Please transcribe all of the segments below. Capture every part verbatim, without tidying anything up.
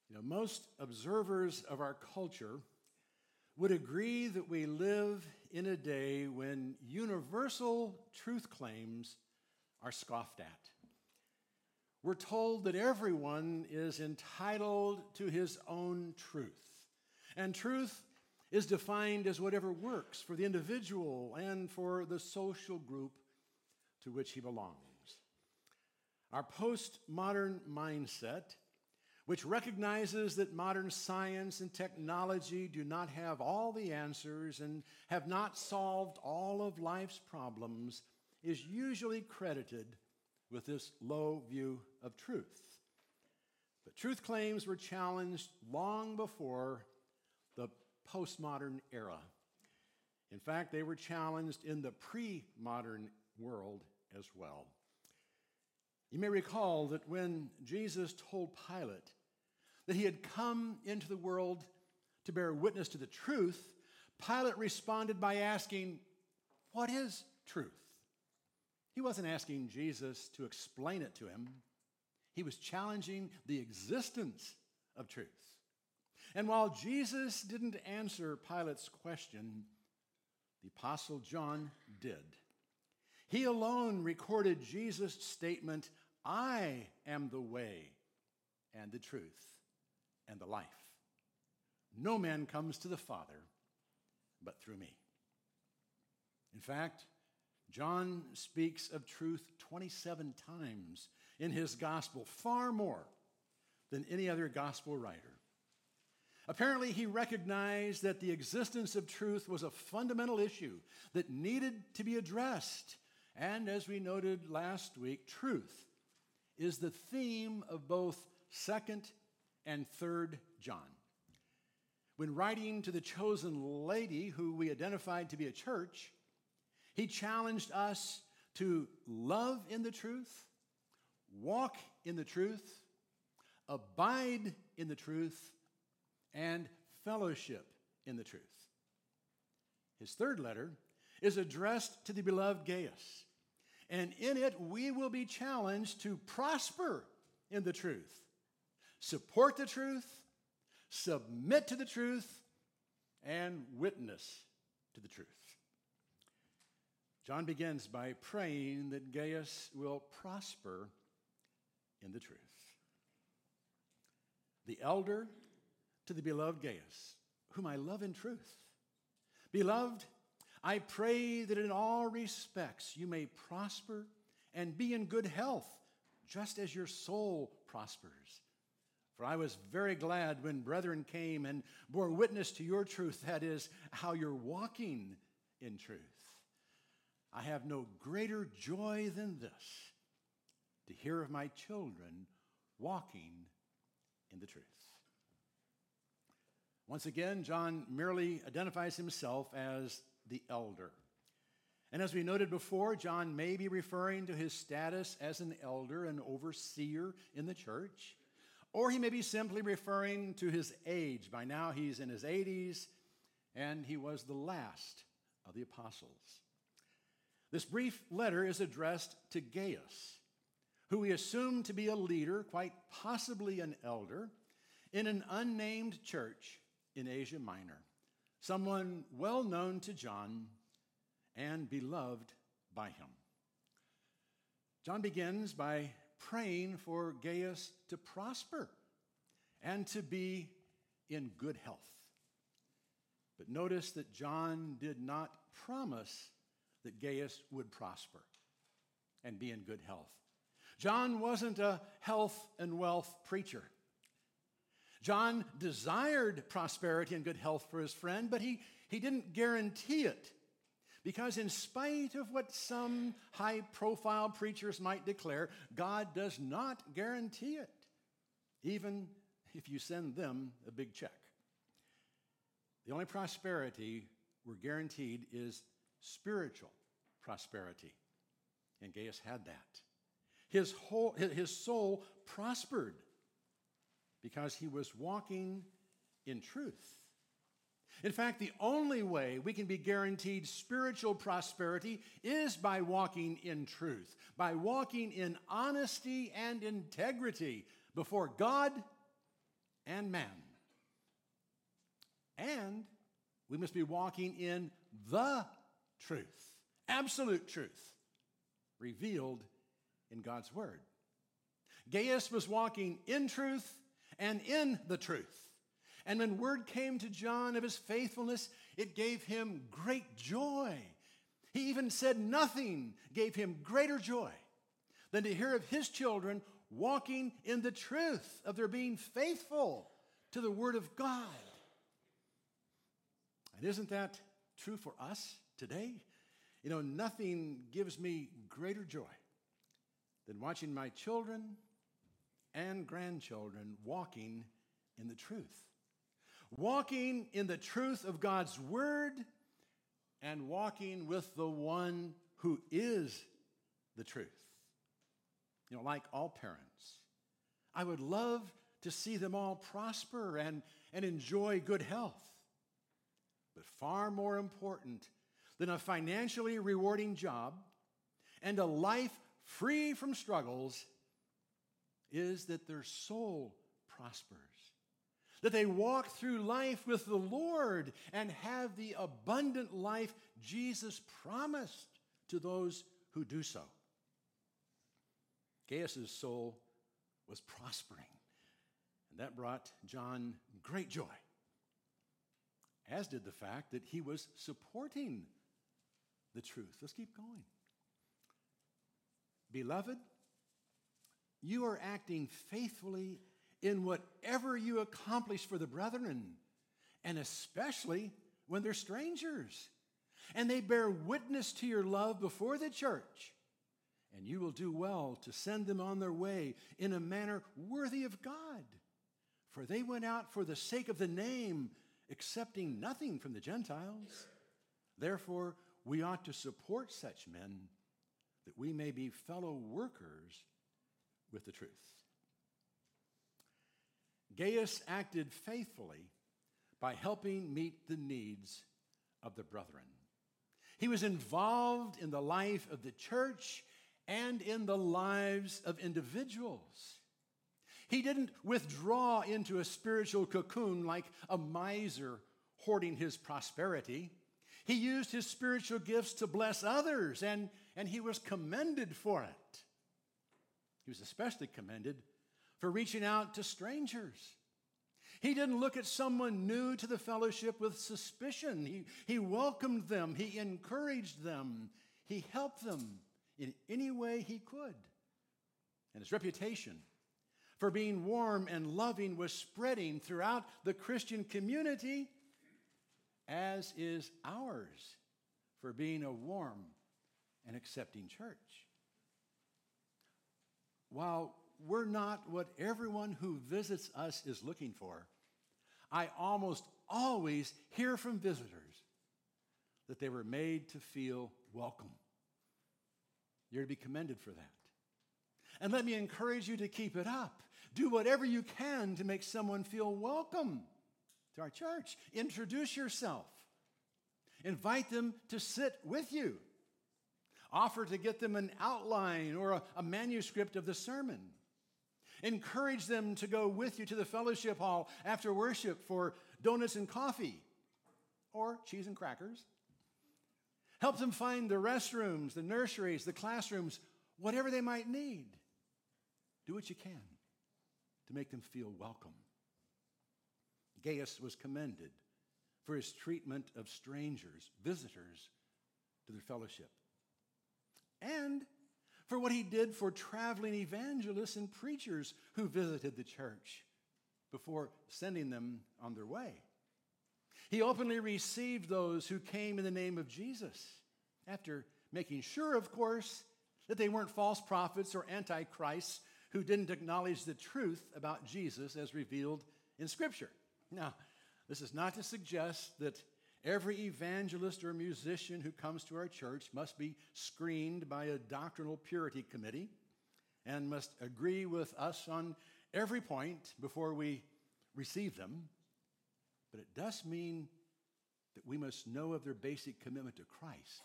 You know, most observers of our culture would agree that we live in a day when universal truth claims are scoffed at. We're told that everyone is entitled to his own truth, and truth is defined as whatever works for the individual and for the social group to which he belongs. Our postmodern mindset, which recognizes that modern science and technology do not have all the answers and have not solved all of life's problems, is usually credited with this low view of truth. But truth claims were challenged long before the postmodern era. In fact, they were challenged in the pre-modern world as well. You may recall that when Jesus told Pilate that he had come into the world to bear witness to the truth, Pilate responded by asking, "What is truth?" He wasn't asking Jesus to explain it to him. He was challenging the existence of truth. And while Jesus didn't answer Pilate's question, the Apostle John did. He alone recorded Jesus' statement, "I am the way and the truth and the life. No man comes to the Father but through me." In fact, John speaks of truth twenty-seven times in his gospel, far more than any other gospel writer. Apparently, he recognized that the existence of truth was a fundamental issue that needed to be addressed. And as we noted last week, truth is the theme of both Second and Third John. When writing to the chosen lady who we identified to be a church, he challenged us to love in the truth, walk in the truth, abide in the truth, and fellowship in the truth. His third letter is addressed to the beloved Gaius, and in it we will be challenged to prosper in the truth, support the truth, submit to the truth, and witness to the truth. John begins by praying that Gaius will prosper in the truth. The elder to the beloved Gaius, whom I love in truth. Beloved, I pray that in all respects you may prosper and be in good health, just as your soul prospers. For I was very glad when brethren came and bore witness to your truth, that is, how you're walking in truth. I have no greater joy than this, to hear of my children walking in the truth. Once again, John merely identifies himself as the elder. And as we noted before, John may be referring to his status as an elder, an overseer in the church, or he may be simply referring to his age. By now he's in his eighties, and he was the last of the apostles. This brief letter is addressed to Gaius, who we assume to be a leader, quite possibly an elder, in an unnamed church in Asia Minor, someone well known to John and beloved by him. John begins by praying for Gaius to prosper and to be in good health. But notice that John did not promise that Gaius would prosper and be in good health. John wasn't a health and wealth preacher. John desired prosperity and good health for his friend, but he, he didn't guarantee it. Because in spite of what some high-profile preachers might declare, God does not guarantee it, even if you send them a big check. The only prosperity we're guaranteed is spiritual prosperity, and Gaius had that. His whole, his soul prospered because he was walking in truth. In fact, the only way we can be guaranteed spiritual prosperity is by walking in truth, by walking in honesty and integrity before God and man. And we must be walking in the truth, absolute truth, revealed in God's word. Gaius was walking in truth and in the truth. And when word came to John of his faithfulness, it gave him great joy. He even said nothing gave him greater joy than to hear of his children walking in the truth of their being faithful to the word of God. And isn't that true for us today? You know, nothing gives me greater joy than watching my children and grandchildren walking in the truth. Walking in the truth of God's word and walking with the one who is the truth. You know, like all parents, I would love to see them all prosper and, and enjoy good health. But far more important than a financially rewarding job and a life free from struggles is that their soul prospers, that they walk through life with the Lord and have the abundant life Jesus promised to those who do so. Gaius' soul was prospering, and that brought John great joy, as did the fact that he was supporting the truth. Let's keep going. Beloved, you are acting faithfully in whatever you accomplish for the brethren, and especially when they're strangers, and they bear witness to your love before the church, and you will do well to send them on their way in a manner worthy of God, for they went out for the sake of the name, accepting nothing from the Gentiles. Therefore, we ought to support such men, that we may be fellow workers with the truth. Gaius acted faithfully by helping meet the needs of the brethren. He was involved in the life of the church and in the lives of individuals. He didn't withdraw into a spiritual cocoon like a miser hoarding his prosperity. He used his spiritual gifts to bless others, and, and he was commended for it. He was especially commended for reaching out to strangers. He didn't look at someone new to the fellowship with suspicion. He, he welcomed them. He encouraged them. He helped them in any way he could. And his reputation for being warm and loving was spreading throughout the Christian community, as is ours for being a warm and accepting church. While we're not what everyone who visits us is looking for, I almost always hear from visitors that they were made to feel welcome. You're to be commended for that. And let me encourage you to keep it up. Do whatever you can to make someone feel welcome to our church. Introduce yourself. Invite them to sit with you. Offer to get them an outline or a, a manuscript of the sermon. Encourage them to go with you to the fellowship hall after worship for donuts and coffee or cheese and crackers. Help them find the restrooms, the nurseries, the classrooms, whatever they might need. Do what you can to make them feel welcome. Gaius was commended for his treatment of strangers, visitors to their fellowship, and for what he did for traveling evangelists and preachers who visited the church before sending them on their way. He openly received those who came in the name of Jesus, after making sure, of course, that they weren't false prophets or antichrists who didn't acknowledge the truth about Jesus as revealed in Scripture. Now, this is not to suggest that every evangelist or musician who comes to our church must be screened by a doctrinal purity committee and must agree with us on every point before we receive them. But it does mean that we must know of their basic commitment to Christ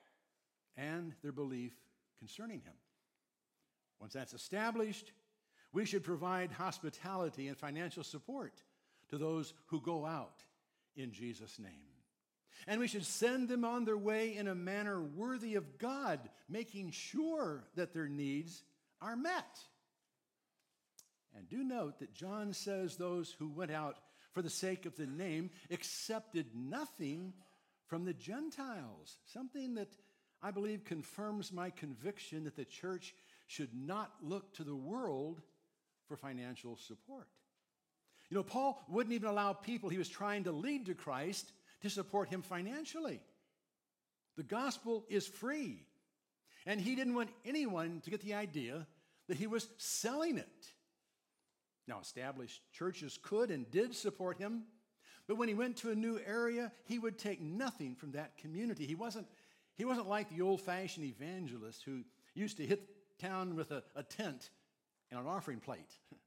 and their belief concerning him. Once that's established, We should provide hospitality and financial support to those who go out in Jesus' name. And we should send them on their way in a manner worthy of God, making sure that their needs are met. And do note that John says those who went out for the sake of the name accepted nothing from the Gentiles, something that I believe confirms my conviction that the church should not look to the world for financial support. You know, Paul wouldn't even allow people he was trying to lead to Christ to support him financially. The gospel is free, and he didn't want anyone to get the idea that he was selling it. Now, established churches could and did support him, but when he went to a new area, he would take nothing from that community. He wasn't, he wasn't like the old-fashioned evangelist who used to hit town with a, a tent and an offering plate.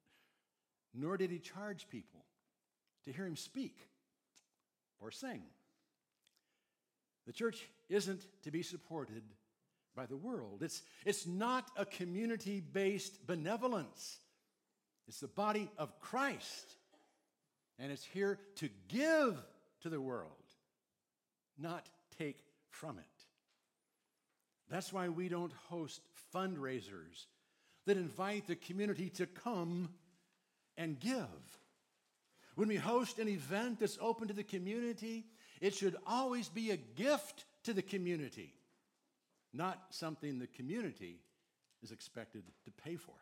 Nor did he charge people to hear him speak or sing. The church isn't to be supported by the world. It's, it's not a community-based benevolence. It's the body of Christ, and it's here to give to the world, not take from it. That's why we don't host fundraisers that invite the community to come and give. When we host an event that's open to the community, it should always be a gift to the community, not something the community is expected to pay for.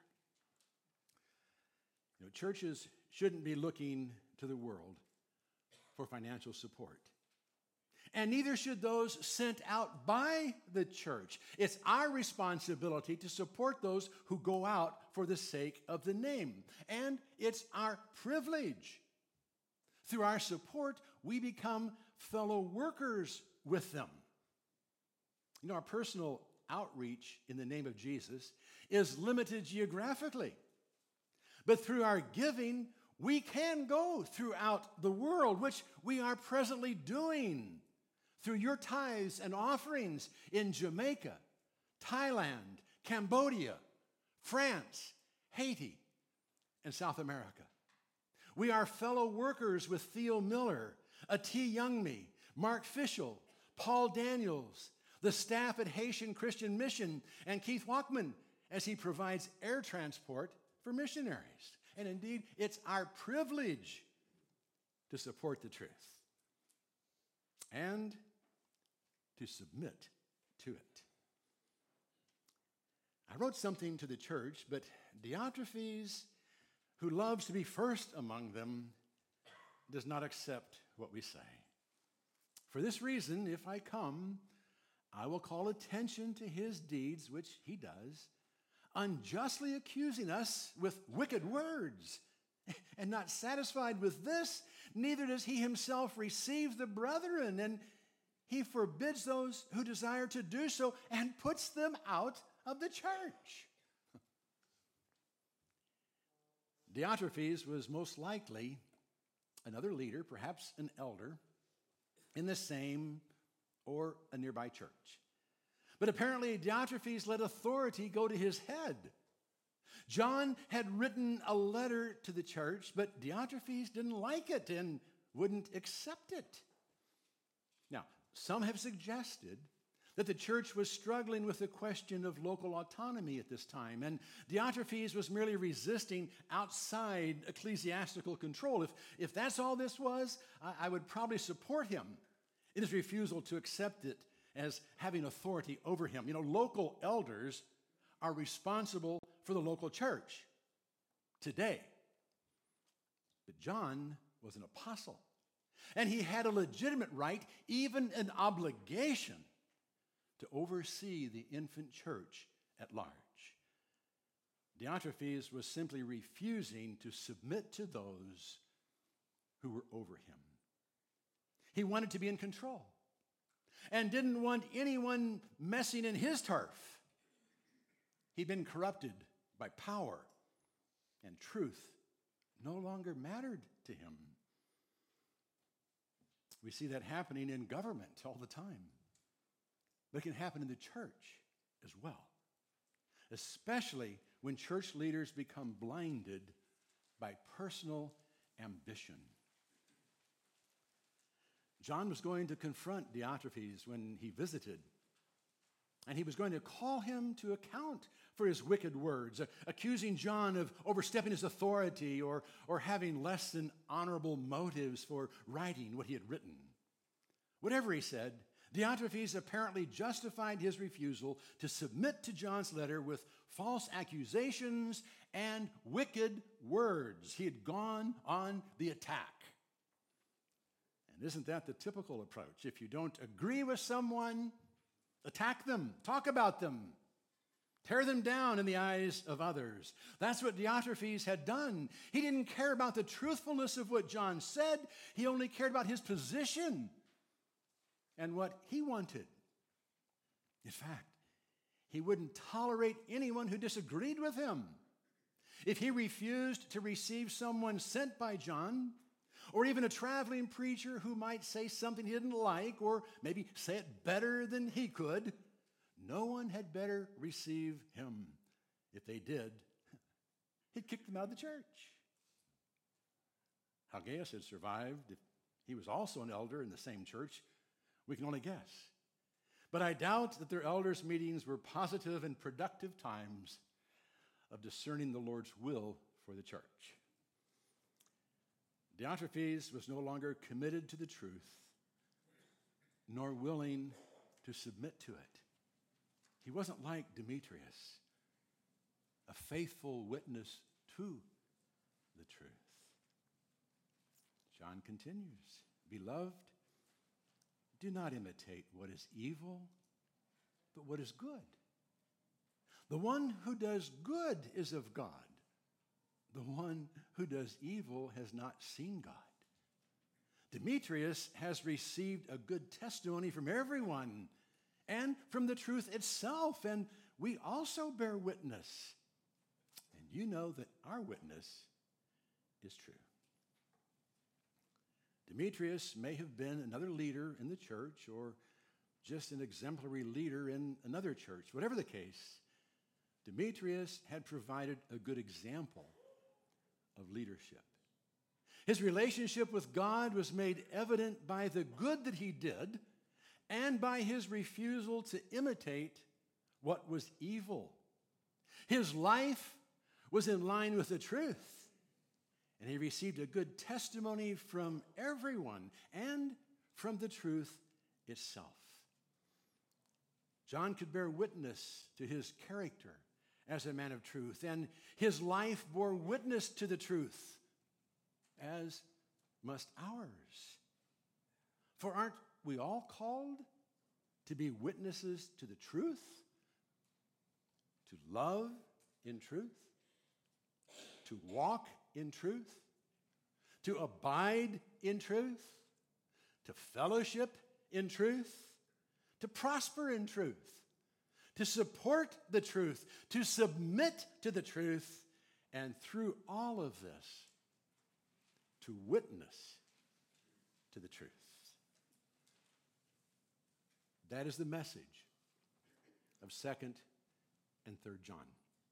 You know, churches shouldn't be looking to the world for financial support. And neither should those sent out by the church. It's our responsibility to support those who go out for the sake of the name. And it's our privilege. Through our support, we become fellow workers with them. You know, our personal outreach in the name of Jesus is limited geographically. But through our giving, we can go throughout the world, which we are presently doing through your tithes and offerings in Jamaica, Thailand, Cambodia, France, Haiti, and South America. We are fellow workers with Theo Miller, Ati Youngme, Mark Fischel, Paul Daniels, the staff at Haitian Christian Mission, and Keith Walkman as he provides air transport for missionaries. And indeed, it's our privilege to support the truth and to submit to it. I wrote something to the church, but Diotrephes, who loves to be first among them, does not accept what we say. For this reason, if I come, I will call attention to his deeds, which he does, unjustly accusing us with wicked words. And not satisfied with this, neither does he himself receive the brethren, and he forbids those who desire to do so and puts them out of the church. Diotrephes was most likely another leader, perhaps an elder, in the same or a nearby church. But apparently Diotrephes let authority go to his head. John had written a letter to the church, but Diotrephes didn't like it and wouldn't accept it. Now, some have suggested that the church was struggling with the question of local autonomy at this time, and Diotrephes was merely resisting outside ecclesiastical control. If, if that's all this was, I, I would probably support him in his refusal to accept it as having authority over him. You know, local elders are responsible for the local church today. But John was an apostle, and he had a legitimate right, even an obligation, to oversee the infant church at large. Diotrephes was simply refusing to submit to those who were over him. He wanted to be in control and didn't want anyone messing in his turf. He'd been corrupted by power, and truth no longer mattered to him. We see that happening in government all the time. But it can happen in the church as well, especially when church leaders become blinded by personal ambition. John was going to confront Diotrephes when he visited, and he was going to call him to account for his wicked words, accusing John of overstepping his authority or, or having less than honorable motives for writing what he had written. Whatever he said, Diotrephes apparently justified his refusal to submit to John's letter with false accusations and wicked words. He had gone on the attack. And isn't that the typical approach? If you don't agree with someone, attack them, talk about them, tear them down in the eyes of others. That's what Diotrephes had done. He didn't care about the truthfulness of what John said. He only cared about his position and what he wanted. In fact, he wouldn't tolerate anyone who disagreed with him. If he refused to receive someone sent by John, or even a traveling preacher who might say something he didn't like, or maybe say it better than he could, no one had better receive him. If they did, he'd kick them out of the church. How Gaius had survived, if he was also an elder in the same church, we can only guess. But I doubt that their elders' meetings were positive and productive times of discerning the Lord's will for the church. Diotrephes was no longer committed to the truth, nor willing to submit to it. He wasn't like Demetrius, a faithful witness to the truth. John continues, "Beloved, do not imitate what is evil, but what is good. The one who does good is of God. The one who does evil has not seen God. Demetrius has received a good testimony from everyone and from the truth itself, and we also bear witness. And you know that our witness is true." Demetrius may have been another leader in the church or just an exemplary leader in another church. Whatever the case, Demetrius had provided a good example of leadership. His relationship with God was made evident by the good that he did and by his refusal to imitate what was evil. His life was in line with the truth, and he received a good testimony from everyone and from the truth itself. John could bear witness to his character as a man of truth, and his life bore witness to the truth, as must ours. For aren't we all called to be witnesses to the truth, to love in truth, to walk in truth, to abide in truth, to fellowship in truth, to prosper in truth, to support the truth, to submit to the truth, and through all of this, to witness to the truth. That is the message of Second and Third John.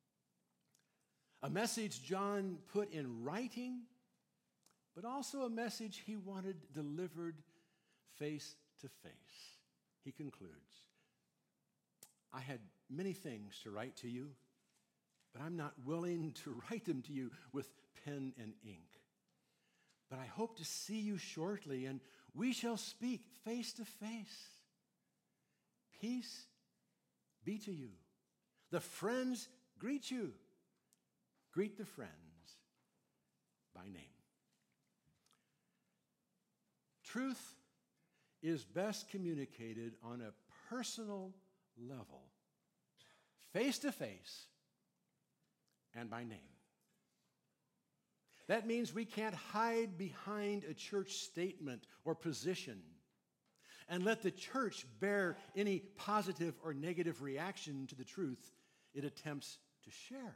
A message John put in writing, but also a message he wanted delivered face to face. He concludes, "I had many things to write to you, but I'm not willing to write them to you with pen and ink. But I hope to see you shortly, and we shall speak face to face. Peace be to you. The friends greet you. Greet the friends by name." Truth is best communicated on a personal level, face to face and by name. That means we can't hide behind a church statement or position and let the church bear any positive or negative reaction to the truth it attempts to share.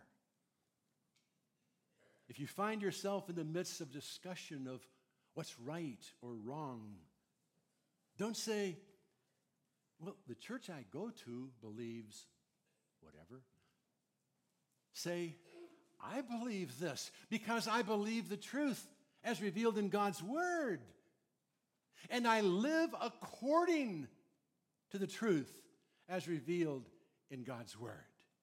If you find yourself in the midst of discussion of what's right or wrong, don't say, "Well, the church I go to believes whatever." Say, I believe this because I believe the truth as revealed in God's Word. And I live according to the truth as revealed in God's Word.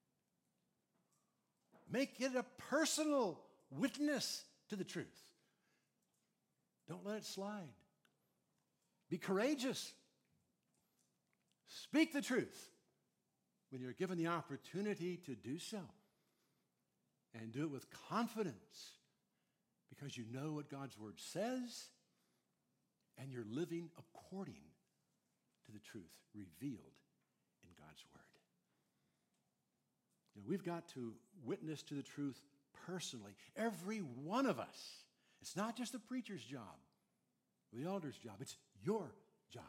Make it a personal witness to the truth. Don't let it slide. Be courageous. Speak the truth when you're given the opportunity to do so. And do it with confidence because you know what God's Word says and you're living according to the truth revealed in God's Word. You know, we've got to witness to the truth personally. Every one of us. It's not just the preacher's job, the elder's job. It's your job.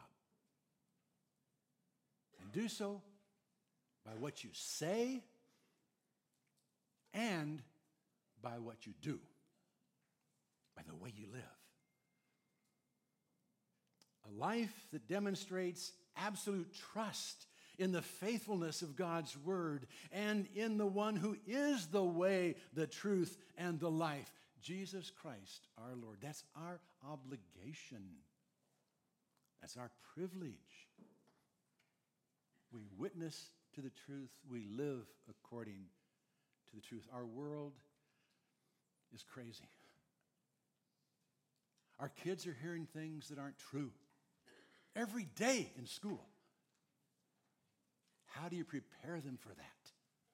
And do so by what you say and by what you do, by the way you live. A life that demonstrates absolute trust in the faithfulness of God's Word and in the one who is the way, the truth, and the life, Jesus Christ our Lord. That's our obligation. That's our privilege. We witness to the truth. We live according to the truth. Our world is crazy. Our kids are hearing things that aren't true every day in school. How do you prepare them for that?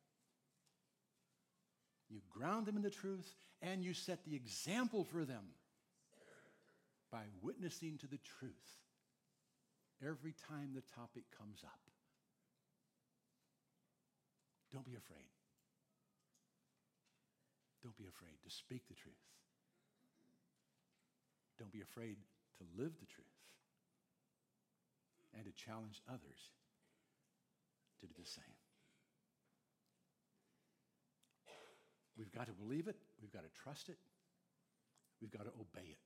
You ground them in the truth and you set the example for them by witnessing to the truth every time the topic comes up. Don't be afraid. Don't be afraid to speak the truth. Don't be afraid to live the truth and to challenge others to do the same. We've got to believe it. We've got to trust it. We've got to obey it.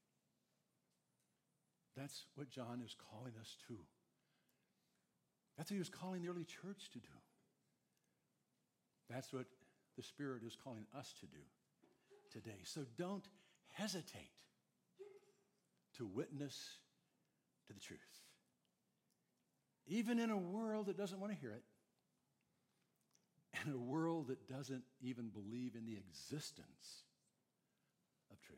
That's what John is calling us to. That's what he was calling the early church to do. That's what the Spirit is calling us to do today. So don't hesitate to witness to the truth. Even in a world that doesn't want to hear it, and a world that doesn't even believe in the existence of truth.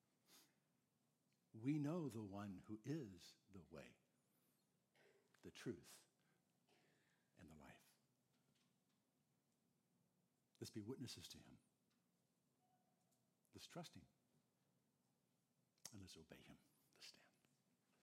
We know the one who is the way, the truth, and the life. Let's be witnesses to him. Let's trust him. And let's obey him. Let's stand.